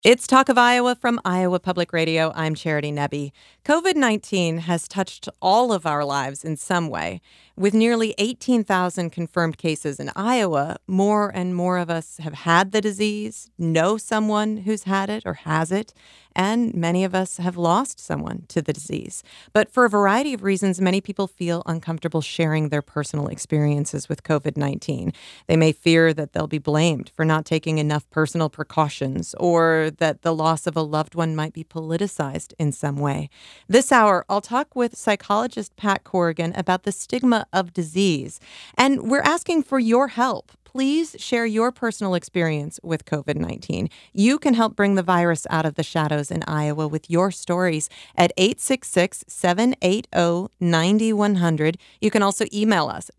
It's Talk of Iowa from Iowa Public Radio. I'm Charity Nebbe. COVID-19 has touched all of our lives in some way. With nearly 18,000 confirmed cases in Iowa, more and more of us have had the disease, know someone who's had it or has it, and many of us have lost someone to the disease. But for a variety of reasons, many people feel uncomfortable sharing their personal experiences with COVID-19. They may fear that they'll be blamed for not taking enough personal precautions or that the loss of a loved one might be politicized in some way. This hour, I'll talk with psychologist Pat Corrigan about the stigma of disease. And we're asking for your help. Please share your personal experience with COVID-19. You can help bring the virus out of the shadows in Iowa with your stories at 866-780-9100. You can also email us,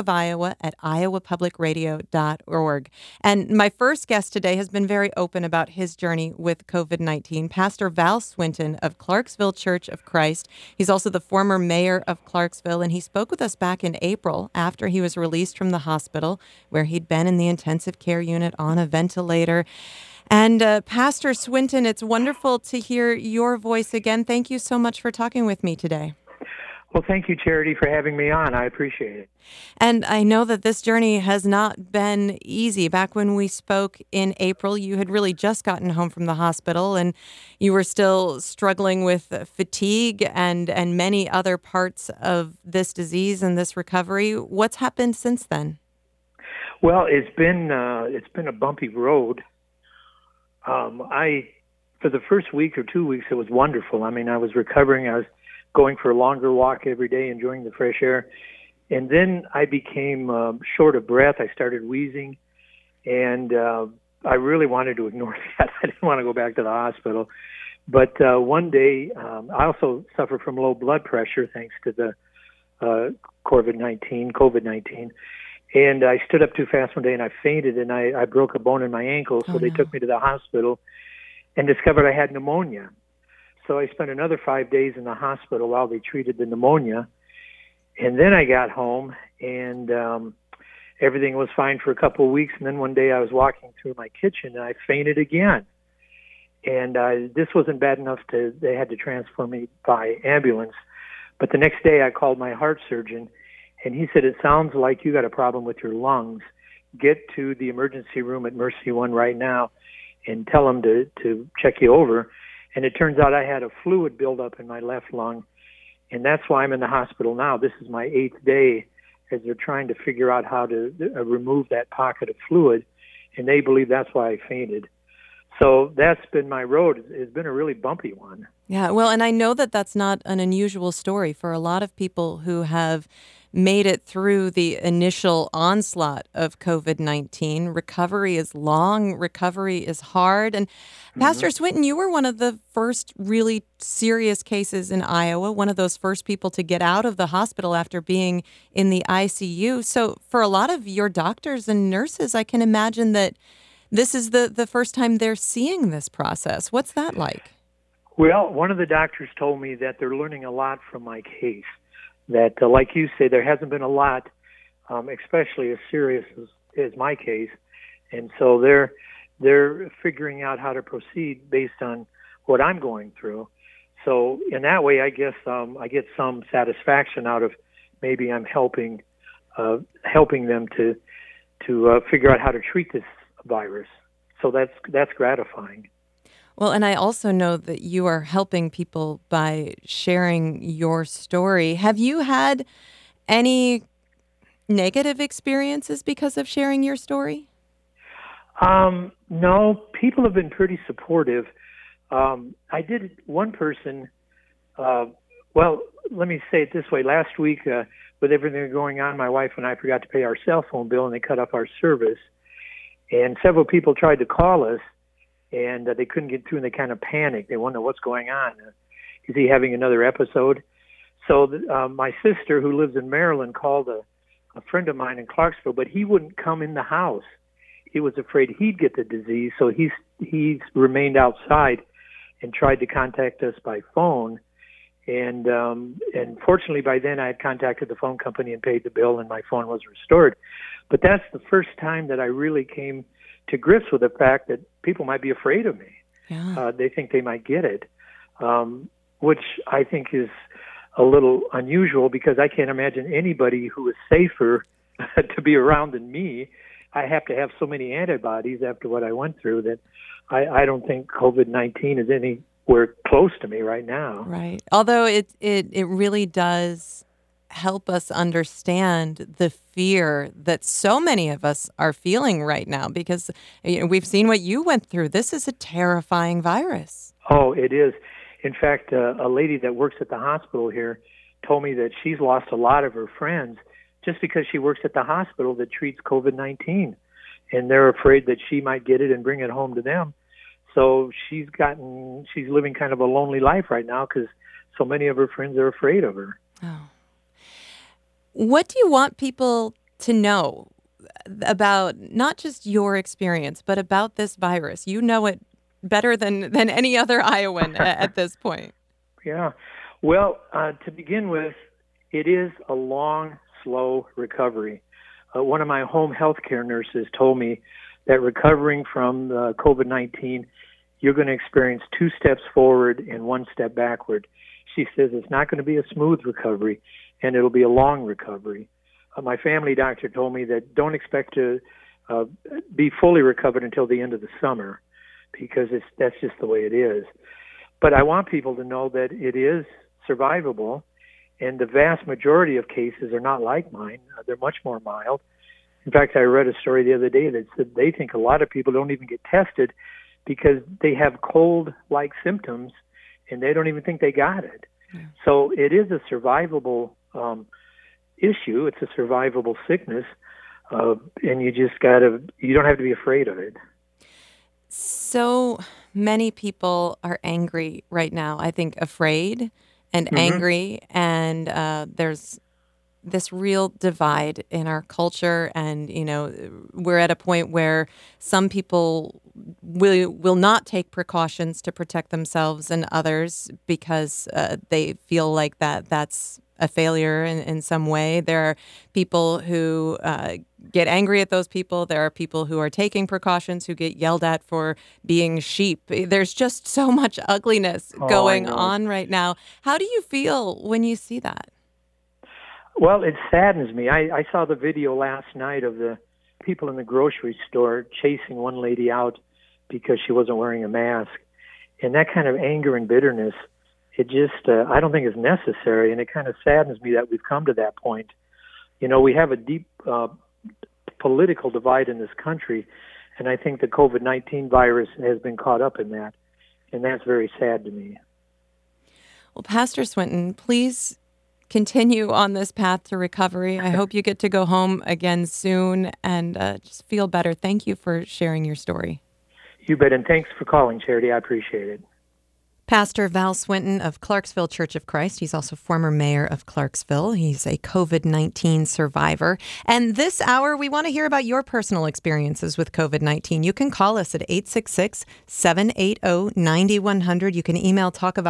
talkofiowa@iowapublicradio.org. And my first guest today has been very open about his journey with COVID-19, Pastor Val Swinton of Clarksville Church of Christ. He's also the former mayor of Clarksville, and he spoke with us back in April after he was released from the hospital where he'd been in the intensive care unit on a ventilator. And Pastor Swinton, it's wonderful to hear your voice again. Thank you so much for talking with me today. Well, thank you, Charity, for having me on. I appreciate it. And I know that this journey has not been easy. Back when we spoke in April, you had really just gotten home from the hospital and you were still struggling with fatigue and many other parts of this disease and this recovery. What's happened since then? Well, it's been a bumpy road. For the first week or 2 weeks, it was wonderful. I mean, I was recovering. I was going for a longer walk every day, enjoying the fresh air. And then I became short of breath. I started wheezing, and I really wanted to ignore that. I didn't want to go back to the hospital. But one day, I also suffer from low blood pressure thanks to the COVID-19. And I stood up too fast one day and I fainted and I broke a bone in my ankle. So they took me to the hospital and discovered I had pneumonia. So I spent another 5 days in the hospital while they treated the pneumonia. And then I got home and everything was fine for a couple of weeks. And then one day I was walking through my kitchen and I fainted again. And this wasn't bad enough they had to transfer me by ambulance. But the next day I called my heart surgeon. And he said, it sounds like you got a problem with your lungs. Get to the emergency room at Mercy One right now and tell them to check you over. And it turns out I had a fluid buildup in my left lung. And that's why I'm in the hospital now. This is my 8th day as they're trying to figure out how to remove that pocket of fluid. And they believe that's why I fainted. So that's been my road. It's been a really bumpy one. Yeah, well, and I know that that's not an unusual story for a lot of people who have made it through the initial onslaught of COVID-19. Recovery is long, recovery is hard. And Pastor Swinton, you were one of the first really serious cases in Iowa, one of those first people to get out of the hospital after being in the ICU. So for a lot of your doctors and nurses, I can imagine that this is the first time they're seeing this process. What's that like? Well, one of the doctors told me that they're learning a lot from my case. That, like you say, there hasn't been a lot, especially as serious as my case, and so they're figuring out how to proceed based on what I'm going through. So in that way, I guess I get some satisfaction out of maybe I'm helping them to figure out how to treat this virus. So that's gratifying. Well, and I also know that you are helping people by sharing your story. Have you had any negative experiences because of sharing your story? No, people have been pretty supportive. I did one person, well, let me say it this way. Last week, with everything going on, my wife and I forgot to pay our cell phone bill and they cut off our service. And several people tried to call us. And they couldn't get through, and they kind of panicked. They wonder what's going on. Is he having another episode? So my sister, who lives in Maryland, called a friend of mine in Clarksville, but he wouldn't come in the house. He was afraid he'd get the disease, so he's remained outside and tried to contact us by phone. And fortunately, by then, I had contacted the phone company and paid the bill, and my phone was restored. But that's the first time that I really came to grips with the fact that people might be afraid of me. Yeah. They think they might get it, which I think is a little unusual because I can't imagine anybody who is safer to be around than me. I have to have so many antibodies after what I went through that I don't think COVID-19 is anywhere close to me right now. Right. Although it really does help us understand the fear that so many of us are feeling right now because we've seen what you went through. This is a terrifying virus. Oh, it is. In fact, a lady that works at the hospital here told me that she's lost a lot of her friends just because she works at the hospital that treats COVID-19. And they're afraid that she might get it and bring it home to them. So she's living kind of a lonely life right now because so many of her friends are afraid of her. Oh. What do you want people to know about not just your experience, but about this virus? You know it better than any other Iowan at this point. Yeah. Well, to begin with, it is a long, slow recovery. One of my home health care nurses told me that recovering from COVID-19, you're going to experience 2 steps forward and 1 step backward. She says it's not going to be a smooth recovery, and it'll be a long recovery. My family doctor told me that don't expect to be fully recovered until the end of the summer because that's just the way it is. But I want people to know that it is survivable, and the vast majority of cases are not like mine. They're much more mild. In fact, I read a story the other day that said they think a lot of people don't even get tested because they have cold-like symptoms, and they don't even think they got it. Yeah. So it is a survivable issue. It's a survivable sickness, and you don't have to be afraid of it. So many people are angry right now. I think afraid and angry, and there's this real divide in our culture. And, we're at a point where some people will not take precautions to protect themselves and others because they feel like that's a failure in some way. There are people who get angry at those people. There are people who are taking precautions who get yelled at for being sheep. There's just so much ugliness going on right now. How do you feel when you see that? Well, it saddens me. I saw the video last night of the people in the grocery store chasing one lady out because she wasn't wearing a mask. And that kind of anger and bitterness, it just, I don't think is necessary. And it kind of saddens me that we've come to that point. We have a deep political divide in this country. And I think the COVID-19 virus has been caught up in that. And that's very sad to me. Well, Pastor Swinton, please continue on this path to recovery. I hope you get to go home again soon and just feel better. Thank you for sharing your story. You bet, and thanks for calling, Charity. I appreciate it. Pastor Val Swinton of Clarksville Church of Christ. He's also former mayor of Clarksville. He's a COVID-19 survivor. And this hour, we want to hear about your personal experiences with COVID-19. You can call us at 866-780-9100. You can email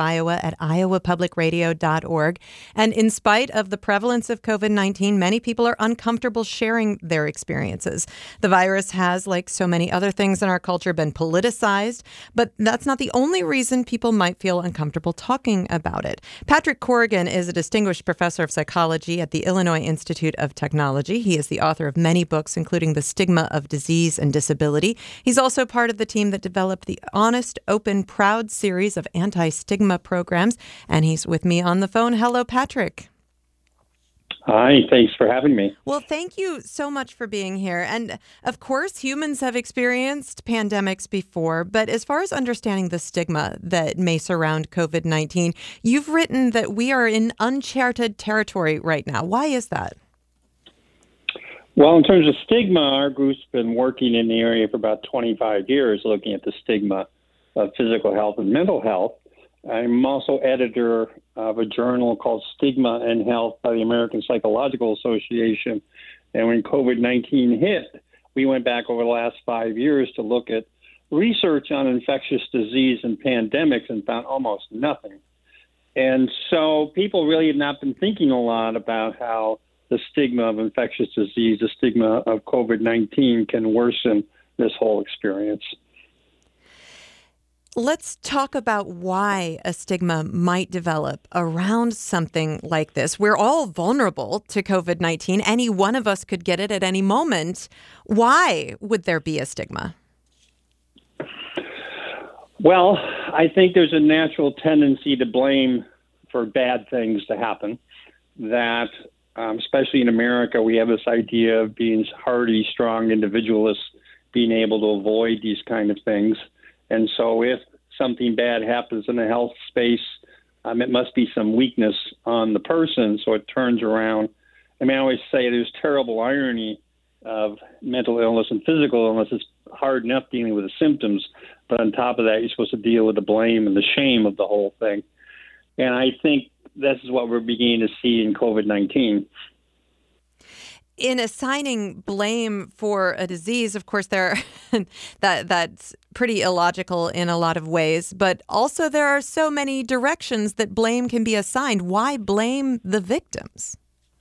talkofiowa@iowapublicradio.org. And in spite of the prevalence of COVID-19, many people are uncomfortable sharing their experiences. The virus has, like so many other things in our culture, been politicized. But that's not the only reason people might feel uncomfortable talking about it. Patrick Corrigan is a distinguished professor of psychology at the Illinois Institute of Technology. He is the author of many books, including The Stigma of Disease and Disability. He's also part of the team that developed the Honest, Open, Proud series of anti-stigma programs. And he's with me on the phone. Hello, Patrick. Hi, thanks for having me. Well, thank you so much for being here. And of course, humans have experienced pandemics before, but as far as understanding the stigma that may surround COVID-19, you've written that we are in uncharted territory right now. Why is that? Well, in terms of stigma, our group's been working in the area for about 25 years, looking at the stigma of physical health and mental health. I'm also editor of a journal called Stigma and Health by the American Psychological Association. And when COVID-19 hit, we went back over the last 5 years to look at research on infectious disease and pandemics and found almost nothing. And so people really have not been thinking a lot about how the stigma of infectious disease, the stigma of COVID-19 can worsen this whole experience. Let's talk about why a stigma might develop around something like this. We're all vulnerable to COVID-19. Any one of us could get it at any moment. Why would there be a stigma? Well, I think there's a natural tendency to blame for bad things to happen. That, especially in America, we have this idea of being hardy, strong individualists, being able to avoid these kind of things. And so if something bad happens in the health space, it must be some weakness on the person, so it turns around. I mean, I always say there's terrible irony of mental illness and physical illness. It's hard enough dealing with the symptoms, but on top of that, you're supposed to deal with the blame and the shame of the whole thing. And I think this is what we're beginning to see in COVID-19. In assigning blame for a disease, of course, that's pretty illogical in a lot of ways, but also there are so many directions that blame can be assigned. Why blame the victims?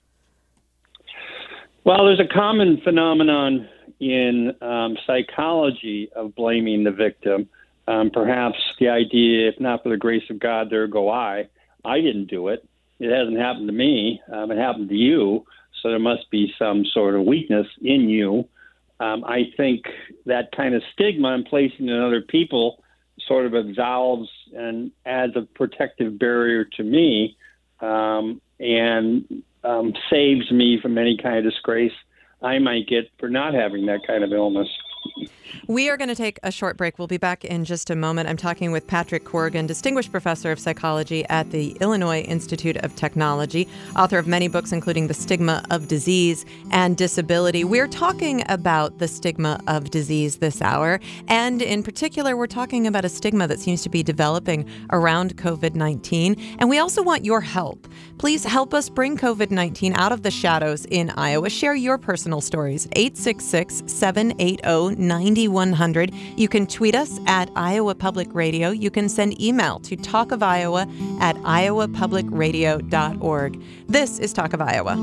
Well, there's a common phenomenon in psychology of blaming the victim. Perhaps the idea, if not for the grace of God, there go I. I didn't do it. It hasn't happened to me. It happened to you. So there must be some sort of weakness in you. I think that kind of stigma and placing it on other people sort of absolves and adds a protective barrier to me and saves me from any kind of disgrace I might get for not having that kind of illness. We are going to take a short break. We'll be back in just a moment. I'm talking with Patrick Corrigan, Distinguished Professor of Psychology at the Illinois Institute of Technology, author of many books, including The Stigma of Disease and Disability. We're talking about the stigma of disease this hour. And in particular, we're talking about a stigma that seems to be developing around COVID-19. And we also want your help. Please help us bring COVID-19 out of the shadows in Iowa. Share your personal stories. 866-780-9100. You can tweet us at Iowa Public Radio. You can send email to talkofiowa@iowapublicradio.org. This is Talk of Iowa.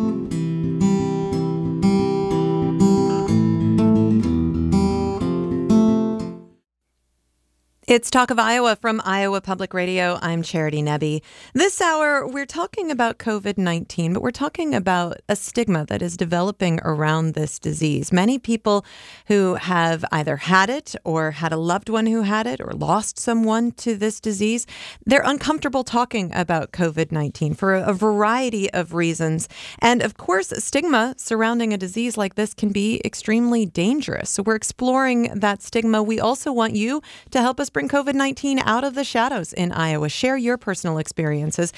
It's Talk of Iowa from Iowa Public Radio. I'm Charity Nebbe. This hour, we're talking about COVID-19, but we're talking about a stigma that is developing around this disease. Many people who have either had it or had a loved one who had it or lost someone to this disease, they're uncomfortable talking about COVID-19 for a variety of reasons. And of course, stigma surrounding a disease like this can be extremely dangerous. So we're exploring that stigma. We also want you to help us bring COVID-19 out of the shadows in Iowa. Share your personal experiences.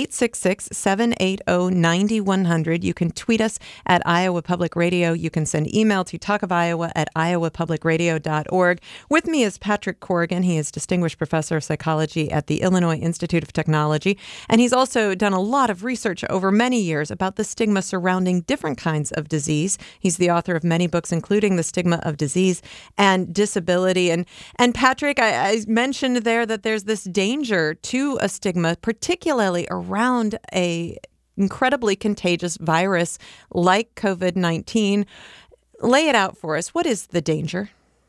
866-780-9100. You can tweet us at Iowa Public Radio. You can send email to talkofiowa@iowapublicradio.org. With me is Patrick Corrigan. He is Distinguished Professor of Psychology at the Illinois Institute of Technology. And he's also done a lot of research over many years about the stigma surrounding different kinds of disease. He's the author of many books, including The Stigma of Disease and Disability. And Patrick, I mentioned there that there's this danger to a stigma, particularly around a incredibly contagious virus like COVID-19. Lay it out for us. What is the danger?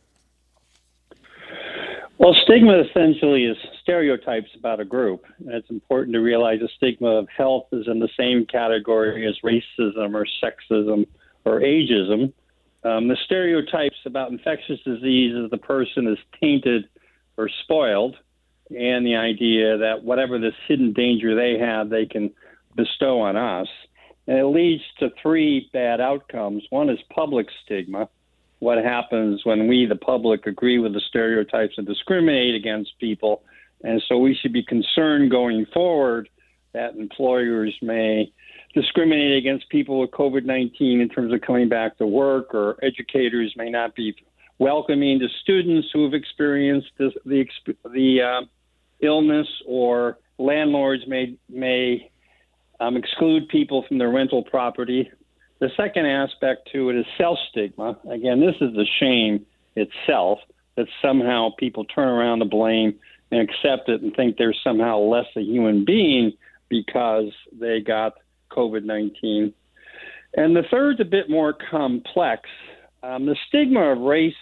Well, stigma essentially is stereotypes about a group. And it's important to realize the stigma of health is in the same category as racism or sexism or ageism. The stereotypes about infectious disease is the person is tainted or spoiled, and the idea that whatever this hidden danger they have, they can bestow on us. And it leads to three bad outcomes. One is public stigma. What happens when we, the public, agree with the stereotypes and discriminate against people? And so we should be concerned going forward that employers may discriminate against people with COVID-19 in terms of coming back to work, or educators may not be welcoming to students who have experienced the illness, or landlords may exclude people from their rental property. The second aspect to it is self-stigma. Again, this is the shame itself, that somehow people turn around the blame and accept it and think they're somehow less a human being because they got COVID-19. And the third's a bit more complex. The stigma of race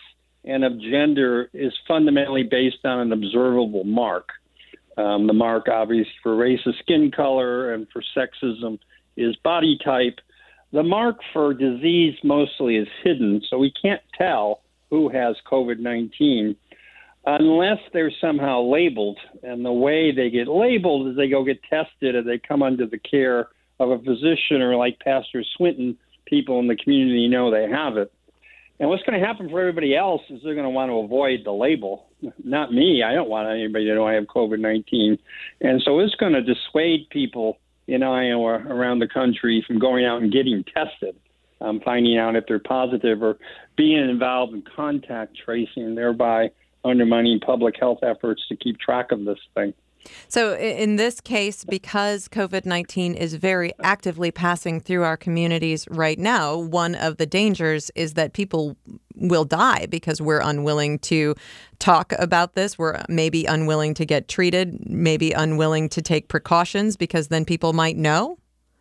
and of gender is fundamentally based on an observable mark. The mark, obviously, for race is skin color, and for sexism is body type. The mark for disease mostly is hidden, so we can't tell who has COVID-19 unless they're somehow labeled. And the way they get labeled is they go get tested and they come under the care of a physician, or like Pastor Swinton, people in the community know they have it. And what's going to happen for everybody else is they're going to want to avoid the label. Not me. I don't want anybody to know I have COVID-19. And so it's going to dissuade people in Iowa, around the country, from going out and getting tested, finding out if they're positive, or being involved in contact tracing, thereby undermining public health efforts to keep track of this thing. So in this case, because COVID-19 is very actively passing through our communities right now, one of the dangers is that people will die because we're unwilling to talk about this. We're maybe unwilling to get treated, maybe unwilling to take precautions because then people might know.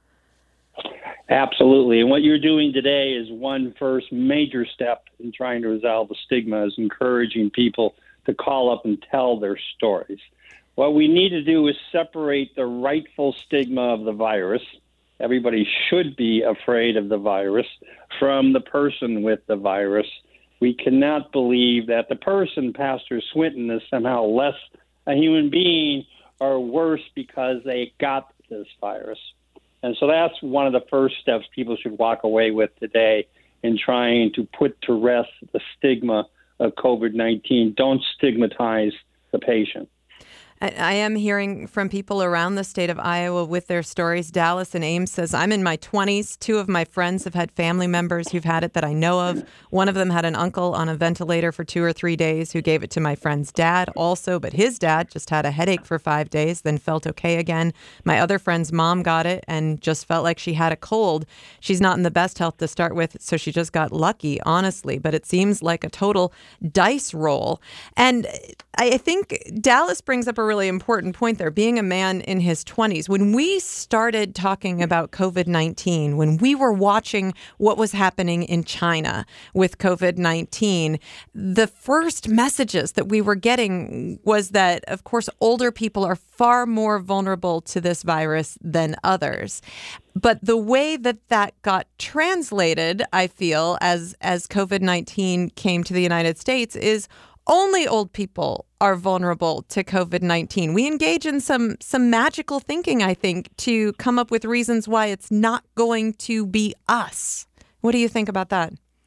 Absolutely. And what you're doing today is one first major step in trying to resolve the stigma, is encouraging people to call up and tell their stories. What we need to do is separate the rightful stigma of the virus. Everybody should be afraid of the virus, from the person with the virus. We cannot believe that the person, Pastor Swinton, is somehow less a human being or worse because they got this virus. And so that's one of the first steps people should walk away with today in trying to put to rest the stigma of COVID-19. Don't stigmatize the patient. I am hearing from people around the state of Iowa with their stories. Dallas in Ames says, I'm in my 20s. 2 of my friends have had family members who've had it that I know of. One of them had an uncle on a ventilator for 2 or 3 days who gave it to my friend's dad also, but his dad just had a headache for 5 days, then felt okay again. My other friend's mom got it and just felt like she had a cold. She's not in the best health to start with, so she just got lucky, honestly, but it seems like a total dice roll. And I think Dallas brings up a really important point there, being a man in his 20s. When we started talking about COVID-19, when we were watching what was happening in China with COVID-19, the first messages that we were getting was that, of course, older people are far more vulnerable to this virus than others. But the way that that got translated, I feel, as COVID-19 came to the United States is only old people are vulnerable to COVID-19. We engage in some magical thinking, I think, to come up with reasons why it's not going to be us. What do you think about that?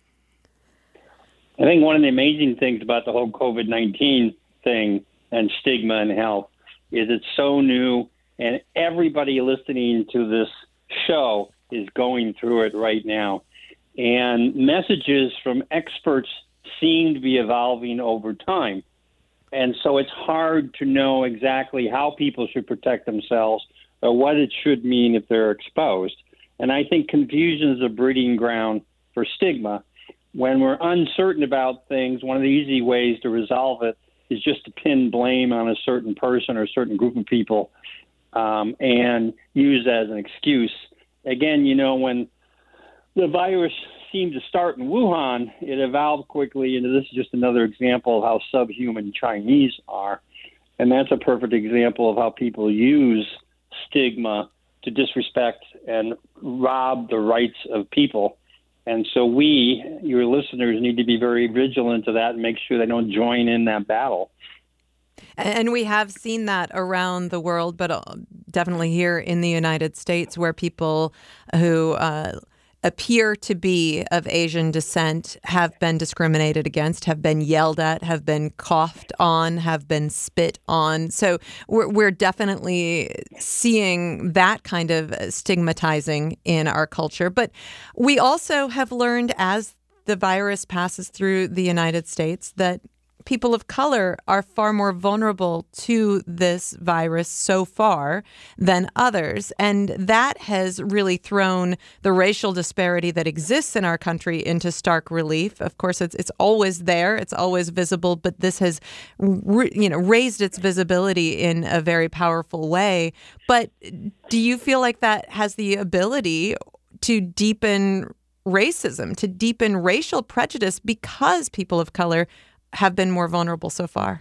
I think one of the amazing things about the whole COVID-19 thing and stigma and health is it's so new, and everybody listening to this show is going through it right now. And messages from experts seem to be evolving over time. And so it's hard to know exactly how people should protect themselves or what it should mean if they're exposed. And I think confusion is a breeding ground for stigma. When we're uncertain about things, one of the easy ways to resolve it is just to pin blame on a certain person or a certain group of people and use as an excuse. Again, when the virus seemed to start in Wuhan, it evolved quickly, and this is just another example of how subhuman Chinese are. And that's a perfect example of how people use stigma to disrespect and rob the rights of people. And so we, your listeners, need to be very vigilant of that and make sure they don't join in that battle. And we have seen that around the world, but definitely here in the United States, where people who appear to be of Asian descent have been discriminated against, have been yelled at, have been coughed on, have been spit on. So we're definitely seeing that kind of stigmatizing in our culture. But we also have learned, as the virus passes through the United States, that people of color are far more vulnerable to this virus so far than others. And that has really thrown the racial disparity that exists in our country into stark relief. Of course, it's always there. It's always visible. But this has raised its visibility in a very powerful way. But do you feel like that has the ability to deepen racism, to deepen racial prejudice because people of color have been more vulnerable so far?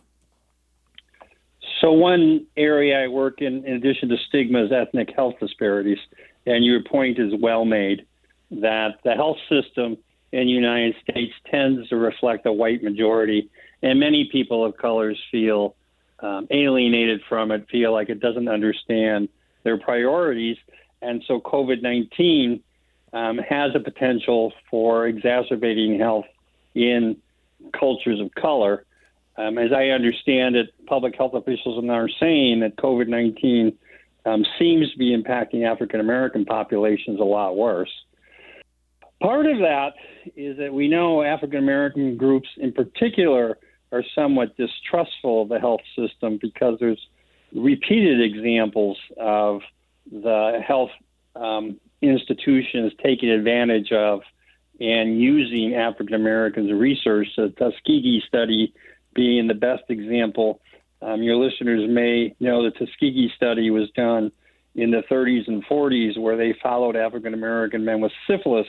So one area I work in addition to stigma, is ethnic health disparities. And your point is well made, that the health system in the United States tends to reflect a white majority, and many people of colors feel alienated from it, feel like it doesn't understand their priorities. And so COVID-19 has a potential for exacerbating health in cultures of color. As I understand it, public health officials are saying that COVID-19 seems to be impacting African-American populations a lot worse. Part of that is that we know African-American groups in particular are somewhat distrustful of the health system because there's repeated examples of the health institutions taking advantage of and using African-Americans research. The Tuskegee study being the best example. Your listeners may know the Tuskegee study was done in the 30s and 40s, where they followed African-American men with syphilis,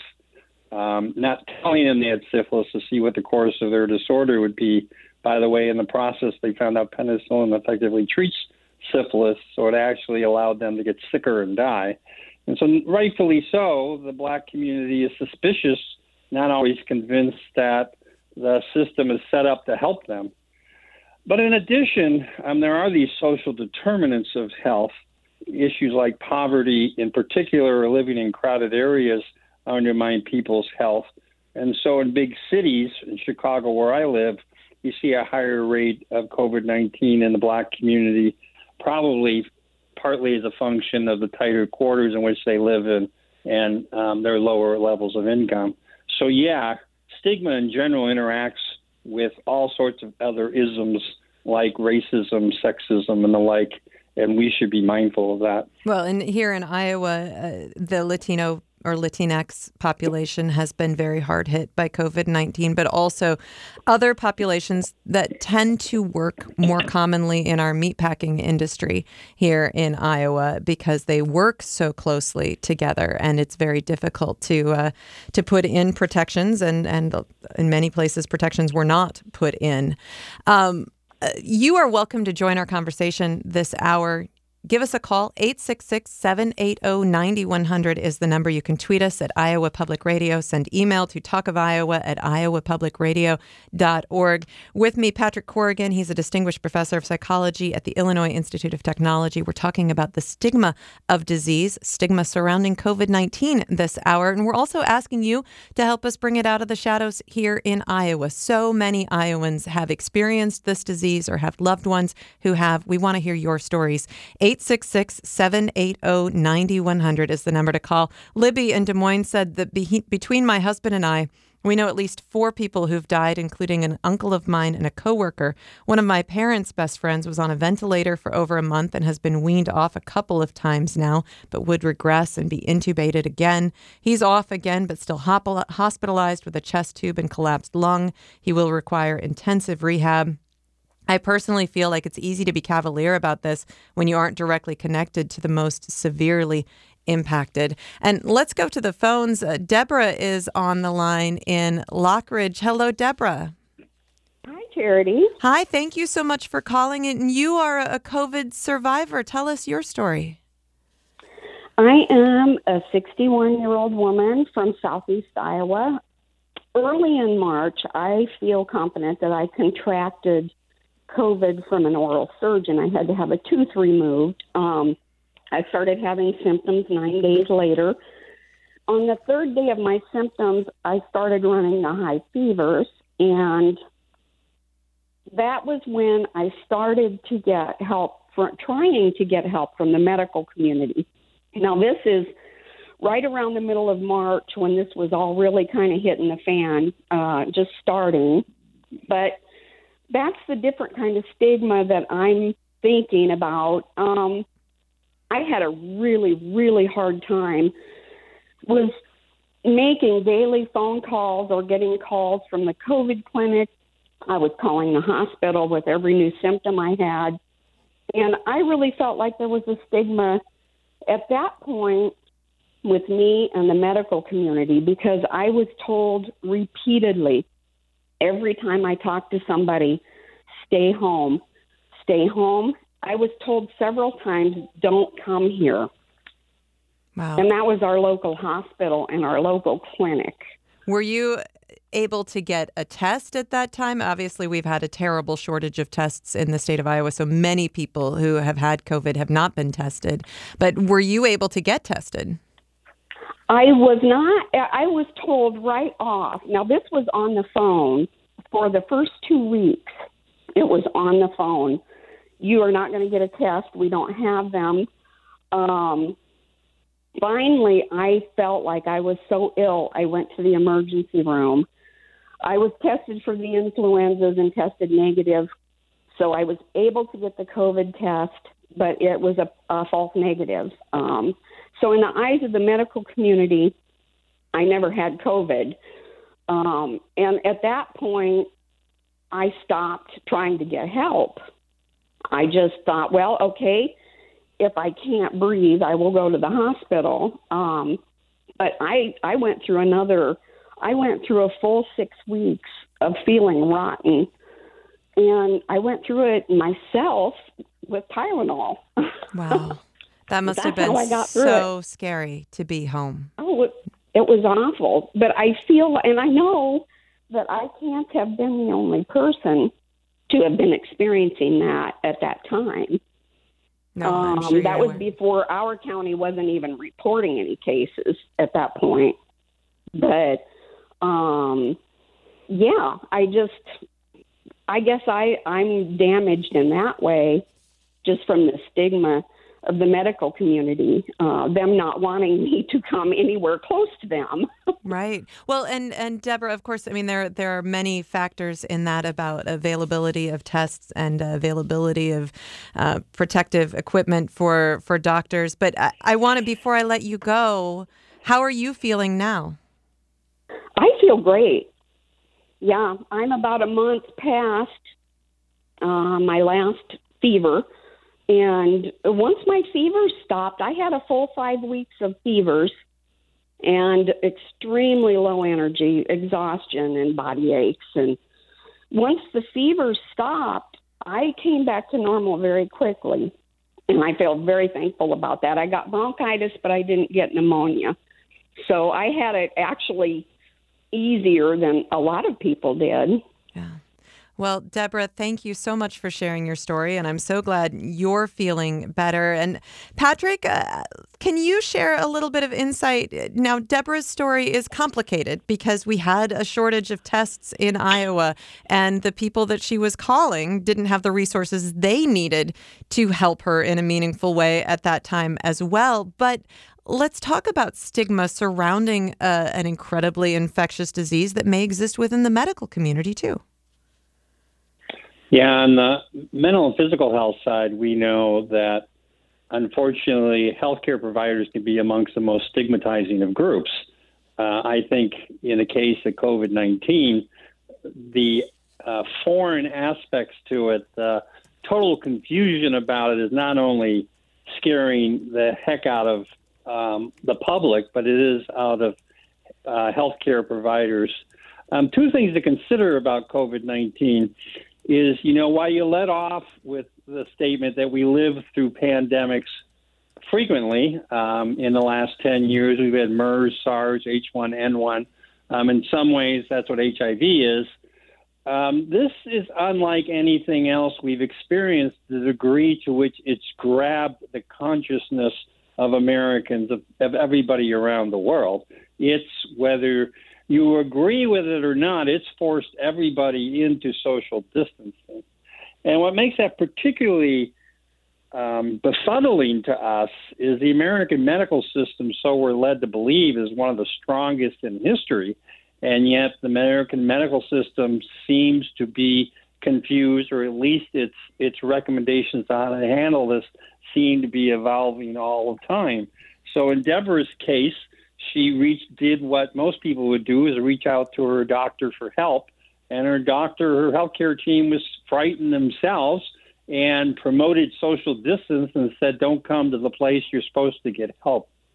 not telling them they had syphilis to see what the course of their disorder would be. By the way, in the process, they found out penicillin effectively treats syphilis, so it actually allowed them to get sicker and die. And so rightfully so, the black community is suspicious, not always convinced that the system is set up to help them. But in addition, there are these social determinants of health, issues like poverty in particular, or living in crowded areas, undermine people's health. And so in big cities, in Chicago where I live, you see a higher rate of COVID-19 in the black community, probably partly as a function of the tighter quarters in which they live in and their lower levels of income. So yeah, stigma in general interacts with all sorts of other isms like racism, sexism, and the like, and we should be mindful of that. Well, and here in Iowa, the Latino or Latinx population has been very hard hit by COVID-19, but also other populations that tend to work more commonly in our meatpacking industry here in Iowa because they work so closely together, and it's very difficult to put in protections, and in many places protections were not put in. You are welcome to join our conversation this hour. Give us a call. 866-780-9100 is the number. You can tweet us at Iowa Public Radio. Send email to talkofiowa@iowapublicradio.org. With me, Patrick Corrigan. He's a distinguished professor of psychology at the Illinois Institute of Technology. We're talking about the stigma of disease, stigma surrounding COVID-19 this hour. And we're also asking you to help us bring it out of the shadows here in Iowa. So many Iowans have experienced this disease or have loved ones who have. We want to hear your stories. 866-780-9100 is the number to call. Libby in Des Moines said that between my husband and I, we know at least 4 people who've died, including an uncle of mine and a coworker. One of my parents' best friends was on a ventilator for over a month and has been weaned off a couple of times now, but would regress and be intubated again. He's off again, but still hospitalized with a chest tube and collapsed lung. He will require intensive rehab. I personally feel like it's easy to be cavalier about this when you aren't directly connected to the most severely impacted. And let's go to the phones. Deborah is on the line in Lockridge. Hello, Deborah. Hi, Charity. Hi, thank you so much for calling in. You are a COVID survivor. Tell us your story. I am a 61-year-old woman from Southeast Iowa. Early in March, I feel confident that I contracted COVID from an oral surgeon. I had to have a tooth removed. I started having symptoms 9 days later. On the 3rd day of my symptoms, I started running the high fevers, and that was when I started to get help, trying to get help from the medical community. Now, this is right around the middle of March when this was all really kind of hitting the fan, just starting. But that's the different kind of stigma that I'm thinking about. I had a really, really hard time with making daily phone calls or getting calls from the COVID clinic. I was calling the hospital with every new symptom I had. And I really felt like there was a stigma at that point with me and the medical community, because I was told repeatedly every time I talked to somebody, stay home, stay home. I was told several times, don't come here. Wow. And that was our local hospital and our local clinic. Were you able to get a test at that time? Obviously, we've had a terrible shortage of tests in the state of Iowa, so many people who have had COVID have not been tested. But were you able to get tested? I was not. I was told right off. Now, this was on the phone for the first 2 weeks. It was on the phone. You are not going to get a test. We don't have them. Finally, I felt like I was so ill, I went to the emergency room. I was tested for the influenzas and tested negative, so I was able to get the COVID test, but it was a false negative. So in the eyes of the medical community, I never had COVID. And at that point, I stopped trying to get help. I just thought, well, okay, if I can't breathe, I will go to the hospital. But I went through a full 6 weeks of feeling rotten. And I went through it myself with Tylenol. Wow. That must have been so scary to be home. Oh, it was awful. But I feel, and I know that I can't have been the only person to have been experiencing that at that time. No, I'm sure that was before our county wasn't even reporting any cases at that point. But, yeah, I guess I'm damaged in that way just from the stigma of the medical community, them not wanting me to come anywhere close to them. Right. Well, and Deborah, of course, I mean, there are many factors in that about availability of tests and availability of protective equipment for doctors. But I want to, before I let you go, how are you feeling now? I feel great. Yeah, I'm about a month past my last fever. And once my fever stopped, I had a full 5 weeks of fevers and extremely low energy, exhaustion, and body aches. And once the fever stopped, I came back to normal very quickly. And I felt very thankful about that. I got bronchitis, but I didn't get pneumonia. So I had it actually easier than a lot of people did. Yeah. Well, Deborah, thank you so much for sharing your story, and I'm so glad you're feeling better. And Patrick, can you share a little bit of insight? Now, Deborah's story is complicated because we had a shortage of tests in Iowa, and the people that she was calling didn't have the resources they needed to help her in a meaningful way at that time as well. But let's talk about stigma surrounding an incredibly infectious disease that may exist within the medical community, too. Yeah, on the mental and physical health side, we know that, unfortunately, healthcare providers can be amongst the most stigmatizing of groups. I think in the case of COVID-19, the foreign aspects to it, the total confusion about it is not only scaring the heck out of the public, but it is out of healthcare providers. Two things to consider about COVID-19 is, while you let off with the statement that we live through pandemics frequently in the last 10 years, we've had MERS, SARS, H1N1. In some ways, that's what HIV is. This is unlike anything else we've experienced, the degree to which it's grabbed the consciousness of Americans, of everybody around the world. It's whether you agree with it or not, it's forced everybody into social distancing. And what makes that particularly befuddling to us is the American medical system, so we're led to believe, is one of the strongest in history. And yet the American medical system seems to be confused, or at least its recommendations on how to handle this seem to be evolving all the time. So in Deborah's case, she did what most people would do, is reach out to her doctor for help. And her healthcare team was frightened themselves and promoted social distance and said, don't come to the place you're supposed to get help.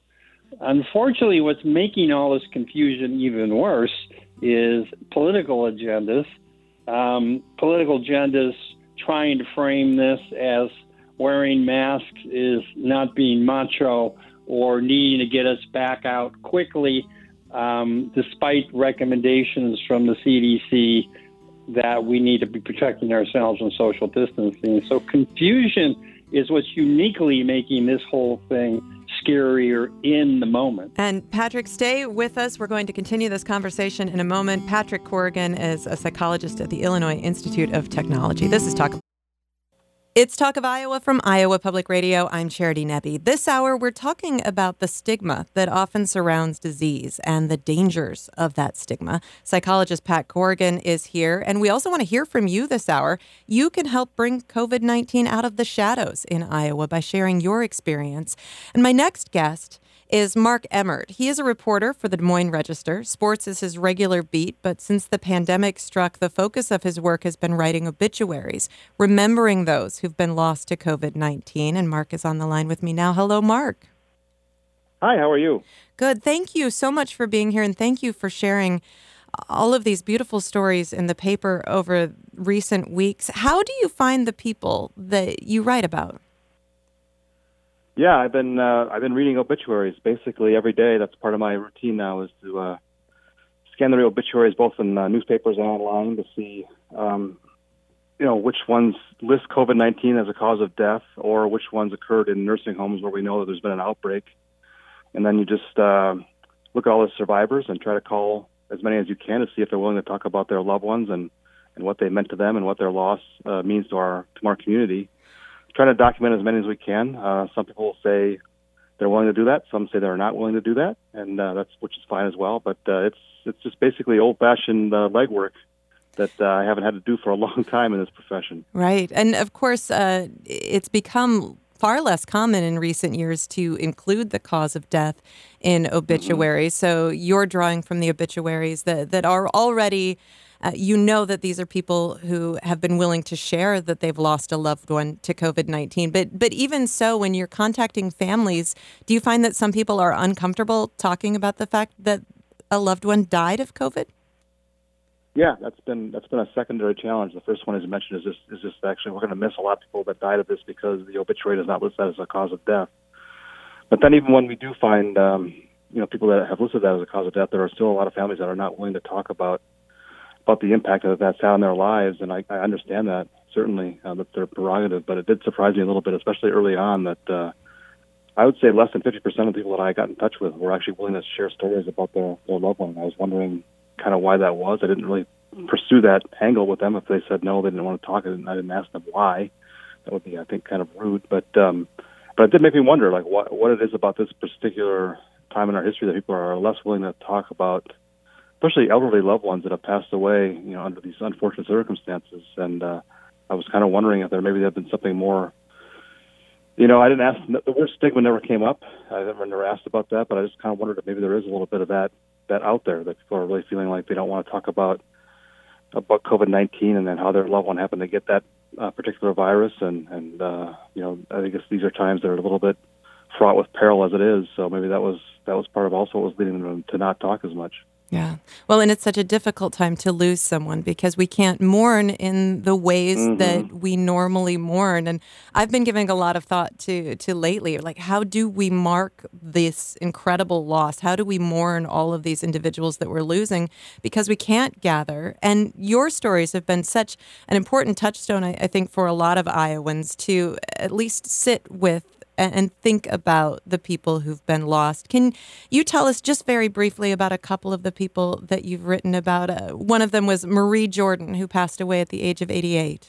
Unfortunately, what's making all this confusion even worse is political agendas. Political agendas trying to frame this as wearing masks is not being macho or needing to get us back out quickly, despite recommendations from the CDC that we need to be protecting ourselves and social distancing. So confusion is what's uniquely making this whole thing scarier in the moment. And Patrick, stay with us. We're going to continue this conversation in a moment. Patrick Corrigan is a psychologist at the Illinois Institute of Technology. This is It's Talk of Iowa from Iowa Public Radio. I'm Charity Nebbe. This hour, we're talking about the stigma that often surrounds disease and the dangers of that stigma. Psychologist Pat Corrigan is here, and we also want to hear from you this hour. You can help bring COVID-19 out of the shadows in Iowa by sharing your experience. And my next guest is Mark Emmert. He is a reporter for the Des Moines Register. Sports is his regular beat, but since the pandemic struck, the focus of his work has been writing obituaries, remembering those who've been lost to COVID-19. And Mark is on the line with me now. Hello, Mark. Hi, how are you? Good. Thank you so much for being here, and thank you for sharing all of these beautiful stories in the paper over recent weeks. How do you find the people that you write about? Yeah, I've been reading obituaries basically every day. That's part of my routine now, is to scan the obituaries both in newspapers and online to see, which ones list COVID-19 as a cause of death or which ones occurred in nursing homes where we know that there's been an outbreak. And then you just look at all the survivors and try to call as many as you can to see if they're willing to talk about their loved ones and what they meant to them and what their loss means to our community. Trying to document as many as we can. Some people say they're willing to do that. Some say they're not willing to do that, and which is fine as well. But it's just basically old-fashioned legwork that I haven't had to do for a long time in this profession. Right, and of course, it's become far less common in recent years to include the cause of death in obituaries. Mm-hmm. So you're drawing from the obituaries that are already. You know that these are people who have been willing to share that they've lost a loved one to COVID-19. But even so, when you're contacting families, do you find that some people are uncomfortable talking about the fact that a loved one died of COVID? Yeah, that's been a secondary challenge. The first one, as you mentioned, is just actually we're going to miss a lot of people that died of this because the obituary does not list that as a cause of death. But then even when we do find people that have listed that as a cause of death, there are still a lot of families that are not willing to talk about the impact that that's had on their lives, and I understand that, certainly, that's their prerogative, but it did surprise me a little bit, especially early on, that I would say less than 50% of the people that I got in touch with were actually willing to share stories about their loved one. I was wondering kind of why that was. I didn't really pursue that angle with them. If they said no, they didn't want to talk, I didn't ask them why. That would be, I think, kind of rude, but it did make me wonder, like, what it is about this particular time in our history that people are less willing to talk about, especially elderly loved ones that have passed away, under these unfortunate circumstances. And I was kind of wondering if there had been something more. I didn't ask. The word stigma never came up. I never asked about that, but I just kind of wondered if maybe there is a little bit of that out there, that people are really feeling like they don't want to talk about COVID-19 and then how their loved one happened to get that particular virus. And I guess these are times that are a little bit fraught with peril as it is. So maybe that was part of also what was leading them to not talk as much. Yeah. Well, and it's such a difficult time to lose someone because we can't mourn in the ways that we normally mourn. And I've been giving a lot of thought to lately, like, how do we mark this incredible loss? How do we mourn all of these individuals that we're losing because we can't gather? And your stories have been such an important touchstone, I think, for a lot of Iowans to at least sit with and think about the people who've been lost. Can you tell us just very briefly about a couple of the people that you've written about? One of them was Marie Jordan, who passed away at the age of 88.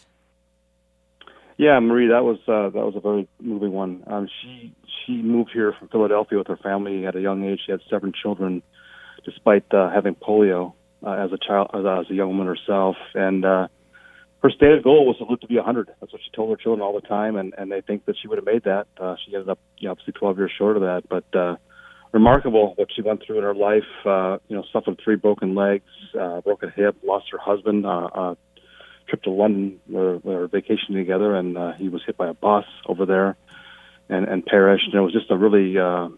Yeah, Marie, that was a very moving one. She moved here from Philadelphia with her family at a young age. She had 7 children, despite having polio as a young woman herself, and her stated goal was to live to be 100. That's what she told her children all the time, and they think that she would have made that. She ended up, obviously 12 years short of that. But remarkable what she went through in her life. Suffered 3 broken legs, broken hip, lost her husband. Trip to London where they were vacationing together, and he was hit by a bus over there and perished. And it was just a really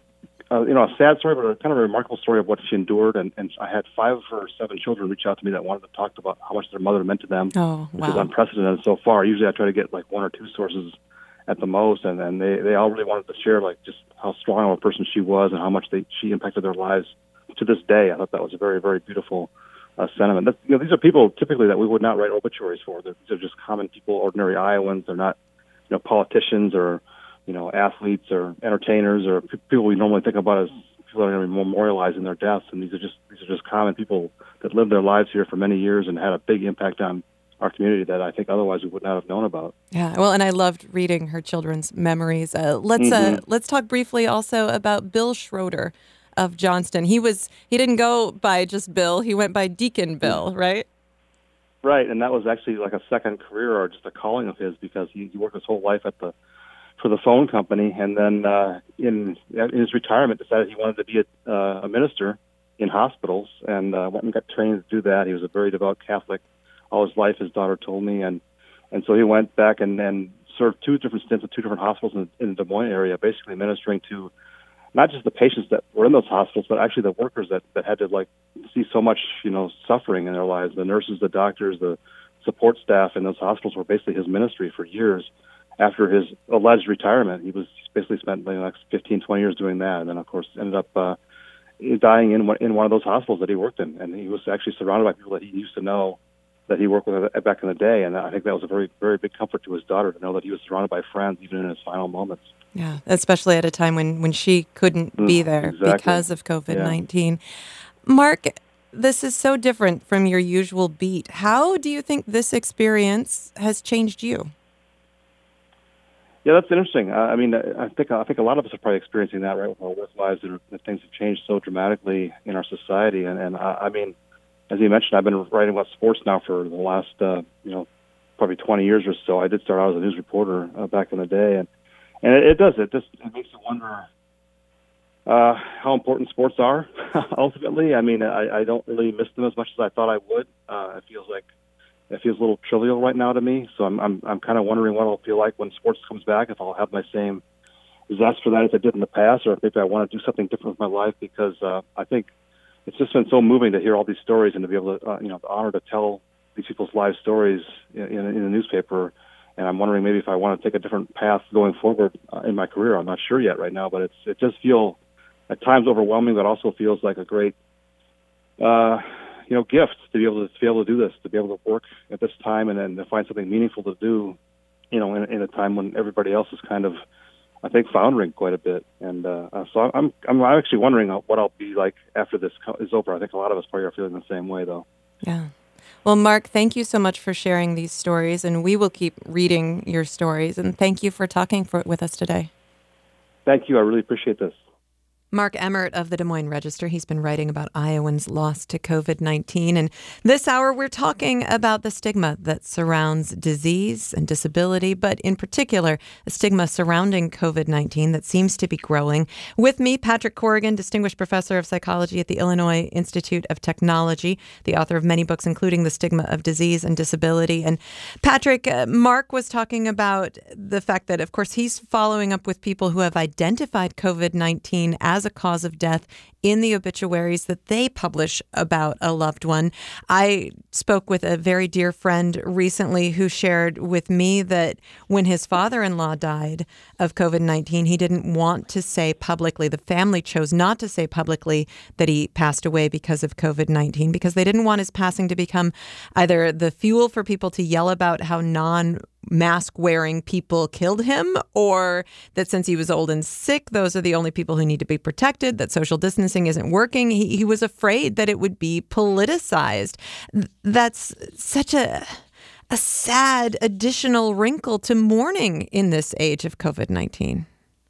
a sad story, but a kind of a remarkable story of what she endured. And I had 5 of her 7 children reach out to me that wanted to talk about how much their mother meant to them, which is unprecedented so far. Usually I try to get like 1 or 2 sources at the most, and they all really wanted to share like just how strong of a person she was and how much she impacted their lives to this day. I thought that was a very, very beautiful sentiment. These are people typically that we would not write obituaries for. These are just common people, ordinary Iowans. They're not, politicians or, athletes or entertainers or people we normally think about as people that are going to be memorialized in their deaths. And these are just common people that lived their lives here for many years and had a big impact on our community that I think otherwise we would not have known about. Yeah, well, and I loved reading her children's memories. Let's talk briefly also about Bill Schroeder of Johnston. He didn't go by just Bill; he went by Deacon Bill, right? Right, and that was actually like a second career or just a calling of his because he worked his whole life for the phone company, and then in his retirement decided he wanted to be a minister in hospitals and went and got trained to do that. He was a very devout Catholic all his life, his daughter told me, and so he went back and served 2 different stints at 2 different hospitals in the Des Moines area, basically ministering to not just the patients that were in those hospitals, but actually the workers that had to see so much suffering in their lives. The nurses, the doctors, the support staff in those hospitals were basically his ministry for years. After his alleged retirement, he basically spent the next 15, 20 years doing that, and then of course ended up dying in one of those hospitals that he worked in, and he was actually surrounded by people that he used to know, that he worked with back in the day, and I think that was a very, very big comfort to his daughter to know that he was surrounded by friends even in his final moments. Yeah, especially at a time when she couldn't be there because of COVID-19. Yeah. Mark, this is so different from your usual beat. How do you think this experience has changed you? Yeah, that's interesting. I think a lot of us are probably experiencing that, right, with our work lives, that things have changed so dramatically in our society, and as you mentioned, I've been writing about sports now for the last, probably 20 years or so. I did start out as a news reporter back in the day, and it makes you wonder how important sports are. Ultimately, I don't really miss them as much as I thought I would. It feels a little trivial right now to me. So I'm kind of wondering what it'll feel like when sports comes back. If I'll have my same zest for that as I did in the past, or if maybe I want to do something different with my life, because I think it's just been so moving to hear all these stories and to be able to, the honor to tell these people's life stories in the newspaper. And I'm wondering maybe if I want to take a different path going forward in my career. I'm not sure yet right now, but it does feel at times overwhelming, but also feels like a great, gift to be able to do this, to be able to work at this time and then to find something meaningful to do, in a time when everybody else is kind of, I think, foundering quite a bit. And so I'm actually wondering what I'll be like after this is over. I think a lot of us probably are feeling the same way, though. Yeah. Well, Mark, thank you so much for sharing these stories, and we will keep reading your stories. And thank you for talking with us today. Thank you. I really appreciate this. Mark Emmert of the Des Moines Register. He's been writing about Iowans lost to COVID-19. And this hour, we're talking about the stigma that surrounds disease and disability, but in particular, the stigma surrounding COVID-19 that seems to be growing. With me, Patrick Corrigan, Distinguished Professor of Psychology at the Illinois Institute of Technology, the author of many books, including The Stigma of Disease and Disability. And Patrick, Mark was talking about the fact that, of course, he's following up with people who have identified COVID-19 as a cause of death in the obituaries that they publish about a loved one. I spoke with a very dear friend recently who shared with me that when his father-in-law died of COVID-19, he didn't want to say publicly, the family chose not to say publicly that he passed away because of COVID-19 because they didn't want his passing to become either the fuel for people to yell about how mask-wearing people killed him, or that since he was old and sick, those are the only people who need to be protected, that social distancing isn't working. He was afraid that it would be politicized. That's such a sad additional wrinkle to mourning in this age of COVID-19.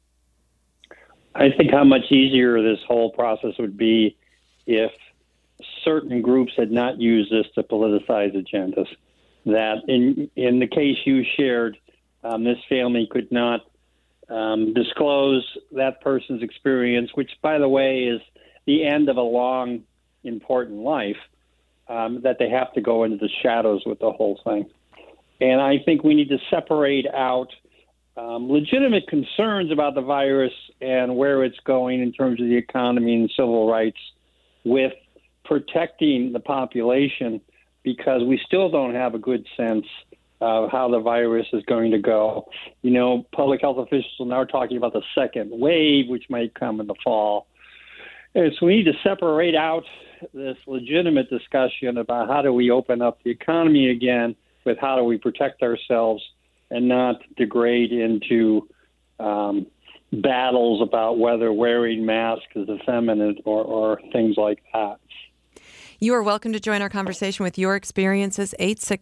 I think how much easier this whole process would be if certain groups had not used this to politicize agendas. That in the case you shared, this family could not disclose that person's experience, which, by the way, is the end of a long, important life, that they have to go into the shadows with the whole thing. And I think we need to separate out legitimate concerns about the virus and where it's going in terms of the economy and civil rights with protecting the population, because we still don't have a good sense of how the virus is going to go. You know, public health officials are now talking about the second wave, which might come in the fall. And so we need to separate out this legitimate discussion about how do we open up the economy again with how do we protect ourselves, and not degrade into battles about whether wearing masks is effeminate or things like that. You are welcome to join our conversation with your experiences.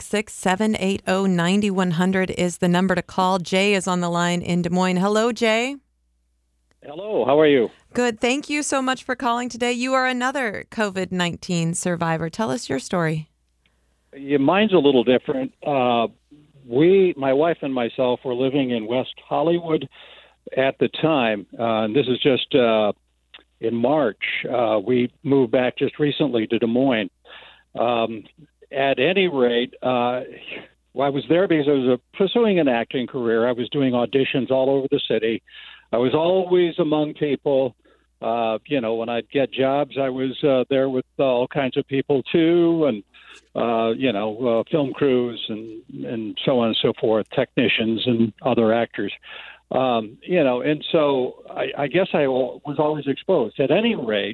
866-780-9100 is the number to call. Jay is on the line in Des Moines. Hello, Jay. Hello, how are you? Good. Thank you so much for calling today. You are another COVID-19 survivor. Tell us your story. Yeah, mine's a little different. My wife and myself, were living in West Hollywood at the time. This is just in March. We moved back just recently to Des Moines. At any rate, I was there because I was pursuing an acting career. I was doing auditions all over the city. I was always among people. When I'd get jobs, I was there with all kinds of people too, and film crews and so on and so forth, technicians and other actors. And so I guess I was always exposed. At any rate,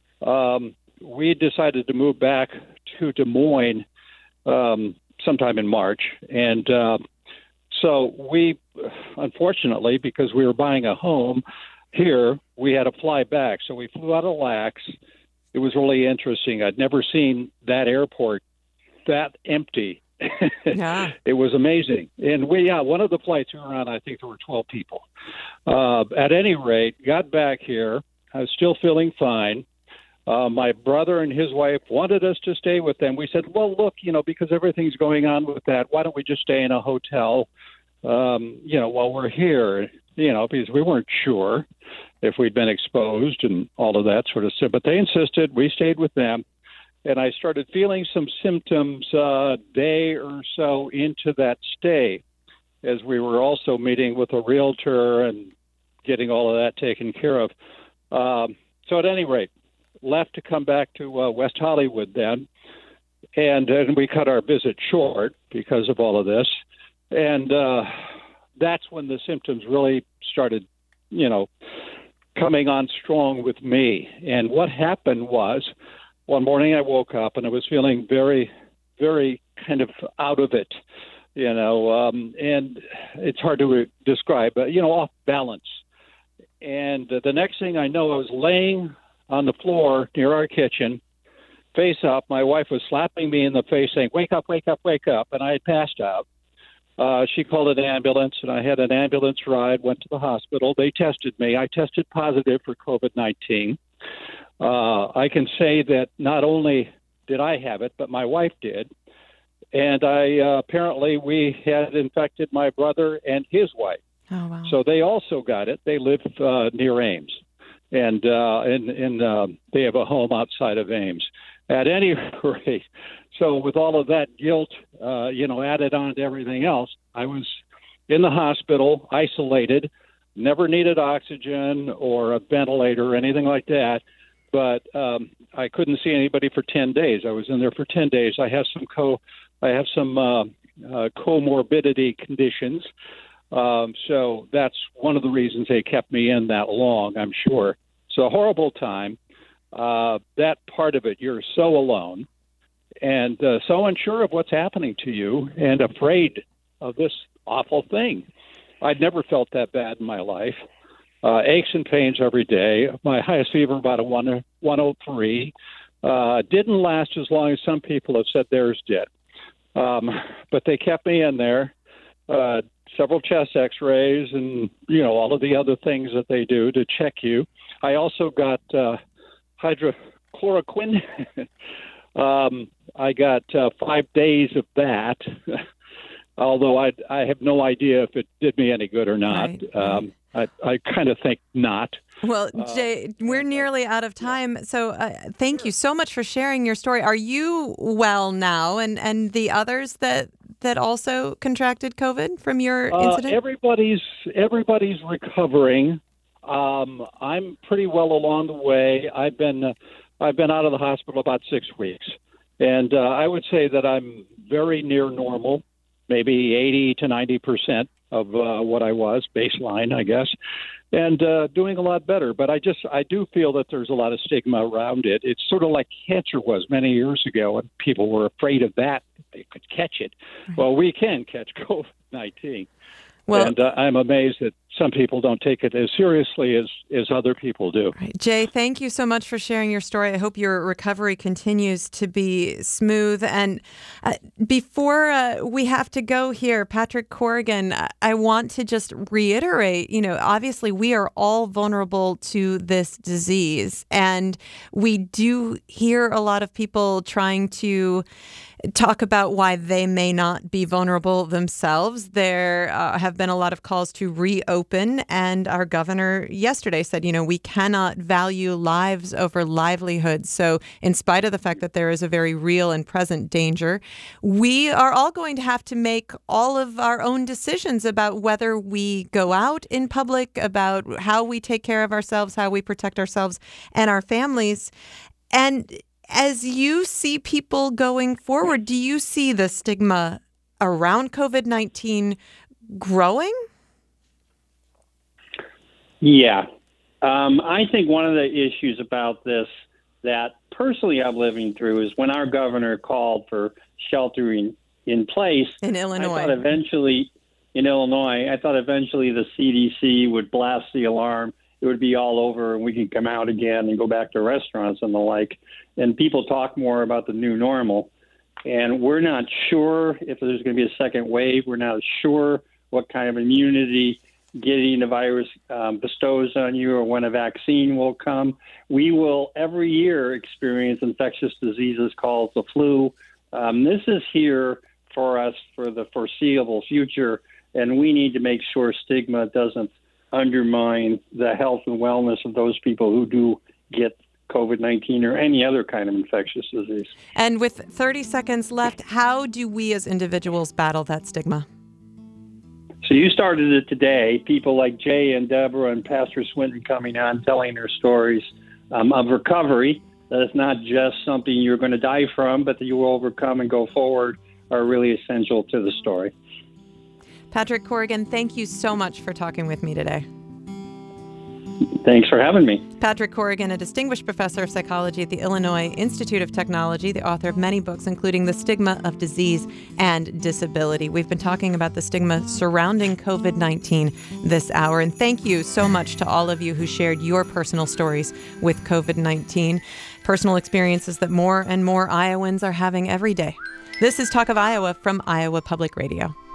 we decided to move back to Des Moines sometime in March. And so we, unfortunately, because we were buying a home here, we had to fly back. So we flew out of LAX. It was really interesting. I'd never seen that airport that empty. Yeah. It was amazing. And one of the flights we were on, I think there were 12 people. At any rate, got back here. I was still feeling fine. My brother and his wife wanted us to stay with them. We said, well, look, because everything's going on with that, why don't we just stay in a hotel, while we're here, because we weren't sure if we'd been exposed and all of that sort of stuff. But they insisted. We stayed with them. And I started feeling some symptoms a day or so into that stay, as we were also meeting with a realtor and getting all of that taken care of. So at any rate, left to come back to West Hollywood then. And we cut our visit short because of all of this. And that's when the symptoms really started, coming on strong with me. And what happened was, one morning I woke up and I was feeling very, very kind of out of it, and it's hard to describe, but, off balance. And the next thing I know, I was laying on the floor near our kitchen, face up. My wife was slapping me in the face saying, wake up, wake up, wake up. And I had passed out. She called an ambulance, and I had an ambulance ride, went to the hospital. They tested me. I tested positive for COVID-19. I can say that not only did I have it, but my wife did. And apparently we had infected my brother and his wife. Oh, wow. So they also got it. They live near Ames, and they have a home outside of Ames. At any rate, so with all of that guilt, added on to everything else, I was in the hospital, isolated, never needed oxygen or a ventilator or anything like that. But I couldn't see anybody for 10 days. I was in there for 10 days. I have some comorbidity conditions. So that's one of the reasons they kept me in that long, I'm sure. It's a horrible time. That part of it, you're so alone and so unsure of what's happening to you and afraid of this awful thing. I'd never felt that bad in my life. Aches and pains every day. My highest fever about a 103. Didn't last as long as some people have said theirs did. But they kept me in there. Several chest x-rays and, all of the other things that they do to check you. I also got hydrochloroquine. I got 5 days of that, although I have no idea if it did me any good or not. Right. I kind of think not. Well, Jay, we're nearly out of time. So thank you so much for sharing your story. Are you well now? And the others that that also contracted COVID from your incident? Everybody's recovering. I'm pretty well along the way. I've been out of the hospital about 6 weeks, and I would say that I'm very near normal, maybe 80 to 90% of what I was baseline, I guess, and doing a lot better. But I do feel that there's a lot of stigma around it. It's sort of like cancer was many years ago, and people were afraid of that. They could catch it. Well, we can catch COVID-19. Well, and I'm amazed that some people don't take it as seriously as other people do. Right. Jay, thank you so much for sharing your story. I hope your recovery continues to be smooth. And before we have to go here, Patrick Corrigan, I want to just reiterate, obviously we are all vulnerable to this disease. And we do hear a lot of people trying to talk about why they may not be vulnerable themselves. There have been a lot of calls to reopen, and our governor yesterday said, we cannot value lives over livelihoods. So in spite of the fact that there is a very real and present danger, we are all going to have to make all of our own decisions about whether we go out in public, about how we take care of ourselves, how we protect ourselves and our families. And as you see people going forward, do you see the stigma around COVID-19 growing? Yeah. I think one of the issues about this that personally I'm living through is when our governor called for sheltering in place in Illinois. I thought eventually the CDC would blast the alarm. It would be all over and we can come out again and go back to restaurants and the like. And people talk more about the new normal. And we're not sure if there's going to be a second wave. We're not sure what kind of immunity getting the virus bestows on you or when a vaccine will come. We will every year experience infectious diseases called the flu. This is here for us for the foreseeable future. And we need to make sure stigma doesn't undermine the health and wellness of those people who do get COVID-19 or any other kind of infectious disease. And with 30 seconds left, how do we as individuals battle that stigma? So you started it today. People like Jay and Deborah and Pastor Swinton coming on, telling their stories of recovery, that it's not just something you're going to die from, but that you will overcome and go forward, are really essential to the story. Patrick Corrigan, thank you so much for talking with me today. Thanks for having me. Patrick Corrigan, a distinguished professor of psychology at the Illinois Institute of Technology, the author of many books, including The Stigma of Disease and Disability. We've been talking about the stigma surrounding COVID-19 this hour. And thank you so much to all of you who shared your personal stories with COVID-19, personal experiences that more and more Iowans are having every day. This is Talk of Iowa from Iowa Public Radio.